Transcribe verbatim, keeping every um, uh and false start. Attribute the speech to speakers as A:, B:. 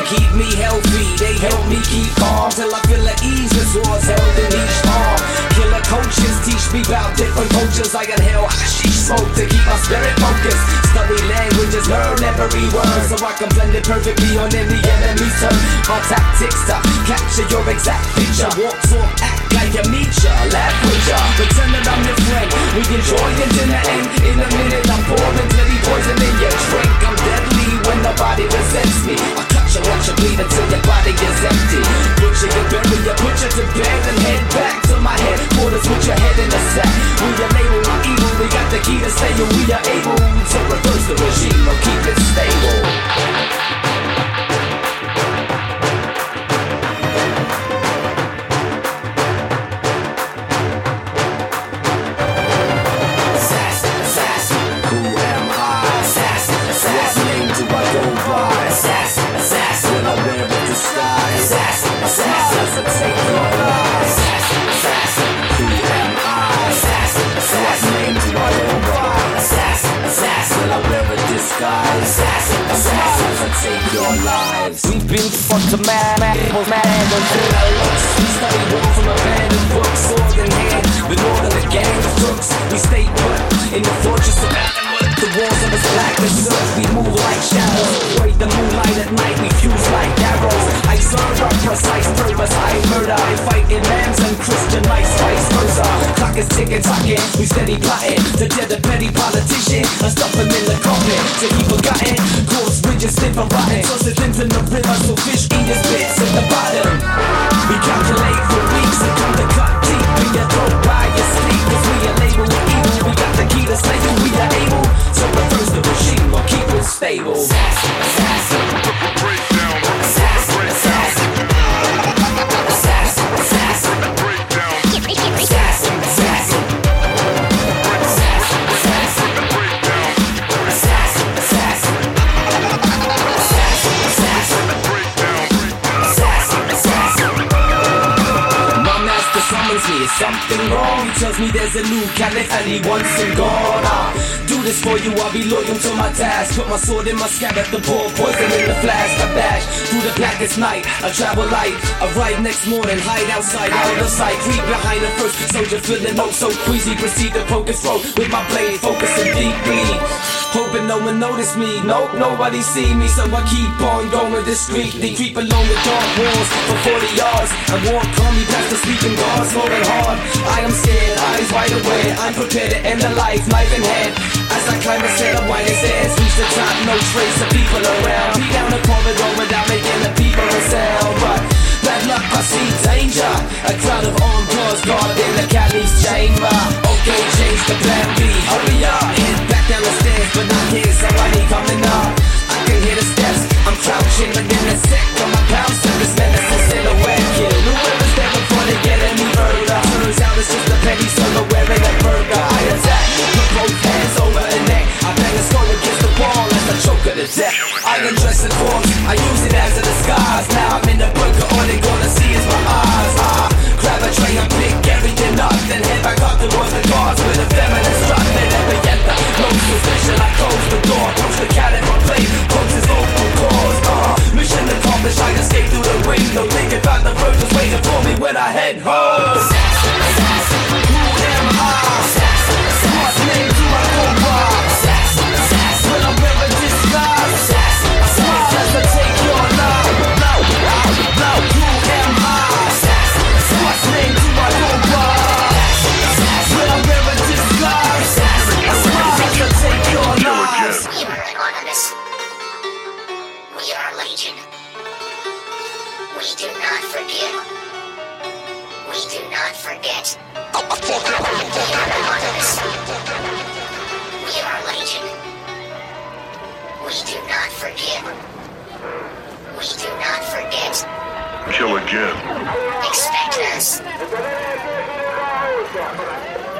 A: keep me healthy. They help me keep calm till I feel at ease with swords held in each arm. Killer coaches teach me about different cultures. I inhale hashish smoke to keep my spirit focused. Study languages, learn every word, so I can blend it perfectly on any enemy's turn. My tactics to capture your exact picture. Walk, talk, act like you meet ya, laugh with ya, pretend that I'm your friend. We enjoy it in the end. In a minute I'm pouring deadly poison in your drink. I'm deadly when nobody resents me. I cut you, watch you bleed until your body is empty. Put you in bury you, put you to bed and head back to my headquarters with your head in the sack. We enable my evil, we got the key to stay, and we are able to reverse the regime or keep it stable. We've been fucked to mad, mad, mad, mad, we study war from abandoned books, sword in hand, with more than a gang of crooks. We stay put in the fortress of Athenwood. The walls of us black as soot. We move like shadows, avoid the moonlight at night. We fuse like arrows. I serve our precise purpose. I murder. I fight imams and Christian lights, vice versa. Clock is ticking, talking. We steady plotting to dead the petty politician and stuff him in the coffin till he forgotten. Cross bridges stiff and rotten. Toss his limbs in the river so fish eat his bits at the bottom. We calculate for weeks and come to cut deep in your throat while you sleep. Cause we are labeled with evil. We got the key to slay you. We are able to reverse the regime or keep it stable. Assassin, assassin. Break down. Assassin, assassin. Assassin, assassin. Break down. Assassin, assassin. Assassin, assassin. Break down. Assassin, assassin. Assassin, assassin. Break down. Assassin, assassin. My master summons me. Is something wrong? He tells me there's a new caliph and he wants him gone. I do this for you, I'll be loyal to my task. Put my sword in my scabbard, the pour poison in the flask. I bash through the blackest night. I travel light, arrive next morning, hide outside, out of sight. Creep behind the first soldier, feeling oh so queasy. Proceed to focus throat with my blade, focusing deeply. Hoping no one notice me, nope, nobody see me. So I keep on going discreetly. Creep along the dark walls for forty yards. I walk calmly past the sleeping guards, snoring hard. I am scared, eyes wide awake. I'm prepared to end the life, knife in hand. As I climb a set of winding stairs, reach the top, no trace of people around. Be down the corridor without making the people a sound. But bad luck, I see danger. A crowd of armed guards guard in the caliph's chamber. Okay, change the plan B. Hurry up, head back down the stairs, but I hear somebody coming up. I can hear the steps, I'm crouching, but in a sec, on my pounce to this menacing silhouette. Kill whoever's there before they get any further. Turns out it's just a petty solo wearing a burger. I attack, put both hands over the neck. I bang a skull against the wall as I choke her to death. I undress the corpse, I use it as a disguise. Now I'm in the bunker, all they gonna see is my eyes. Ah, grab a tray and pick everything up, then head back up towards the guards with a feminine strut. They never get the no suspicion. I close the door, push the cat in my plate, close his vocal cords. Ah, mission accomplished, I escape through the window, thinking about the virgins waiting for me when I head home. Assassin, assassin, who am I? Assassin, assassin, what name do I go by? Assassin, assassin, when I'm wearing disguise. Assassin, assassin, as I take your life. No, no, no, who am I? Assassin, assassin, what name do I go by? Assassin, assassin, when I'm wearing disguise. Assassin, assassin, as I take your life.
B: We are anonymous. We are legion. We do not forgive. We do not forget. We are anonymous. We are legion. We do not forgive. We do not forget.
C: Kill again.
B: Expect us.